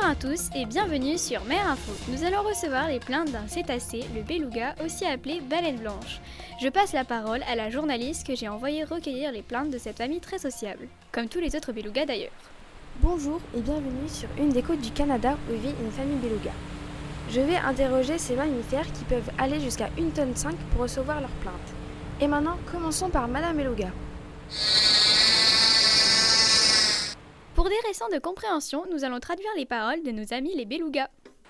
à tous et bienvenue sur Mer Info. Nous allons recevoir les plaintes d'un cétacé, le beluga, aussi appelé baleine blanche. Je passe la parole à la journaliste que j'ai envoyée recueillir les plaintes de cette famille très sociable, comme tous les autres belugas d'ailleurs. Bonjour et bienvenue sur une des côtes du Canada où vit une famille beluga. Je vais interroger ces mammifères qui peuvent aller jusqu'à 1,5 tonne pour recevoir leurs plaintes. Et maintenant, commençons par Madame Beluga. Pour des raisons de compréhension, nous allons traduire les paroles de nos amis les belugas.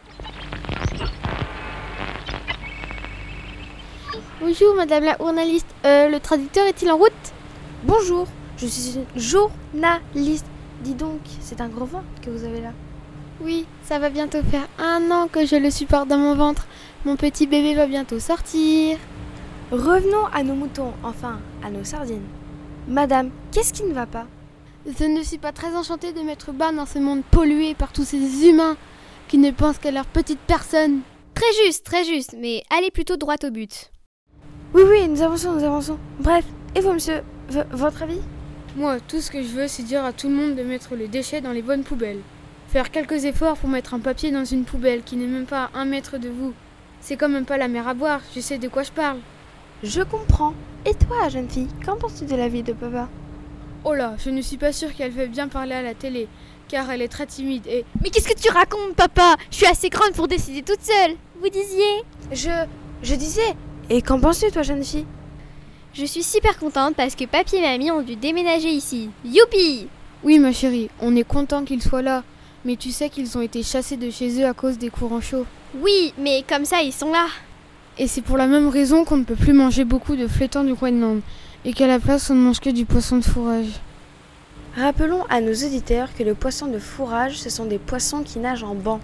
Bonjour madame la journaliste, le traducteur est-il en route? Bonjour, je suis une journaliste. Dis donc, c'est un gros ventre que vous avez là. Oui, ça va bientôt faire 1 an que je le supporte dans mon ventre. Mon petit bébé va bientôt sortir. Revenons à nos moutons, enfin, à nos sardines. Madame, qu'est-ce qui ne va pas? Je ne suis pas très enchantée de mettre bas dans ce monde pollué par tous ces humains qui ne pensent qu'à leur petite personne. Très juste, mais allez plutôt droit au but. Oui, nous avançons. Bref, et vous monsieur, votre avis? Moi, tout ce que je veux, c'est dire à tout le monde de mettre les déchets dans les bonnes poubelles. Faire quelques efforts pour mettre un papier dans une poubelle qui n'est même pas à 1 mètre de vous. C'est quand même pas la mer à boire, je sais de quoi je parle. Je comprends. Et toi, jeune fille, qu'en penses-tu de la vie de papa? Oh là, je ne suis pas sûre qu'elle veut bien parler à la télé, car elle est très timide et... Mais qu'est-ce que tu racontes, papa? Je suis assez grande pour décider toute seule. Vous disiez? Je disais. Et qu'en penses-tu, toi, jeune fille? Je suis super contente parce que papy et mamie ont dû déménager ici. Youpi! Oui, ma chérie, on est content qu'ils soient là. Mais tu sais qu'ils ont été chassés de chez eux à cause des courants chauds. Oui, mais comme ça, ils sont là. Et c'est pour la même raison qu'on ne peut plus manger beaucoup de flétans du Groenland. Et qu'à la place, on ne mange que du poisson de fourrage. Rappelons à nos auditeurs que le poisson de fourrage, ce sont des poissons qui nagent en banc.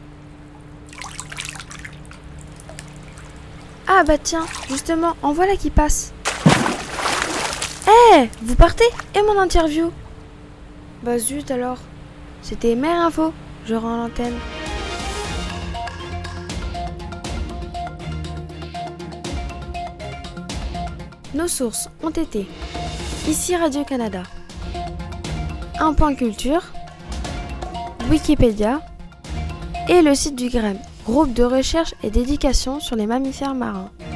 Ah bah tiens, justement, en voilà qui passe. Vous partez? Et mon interview? Bah zut alors. C'était Mer Info, je rends l'antenne. Nos sources ont été ici Radio-Canada, Un Point Culture, Wikipédia et le site du GREM, groupe de recherche et d'éducation sur les mammifères marins.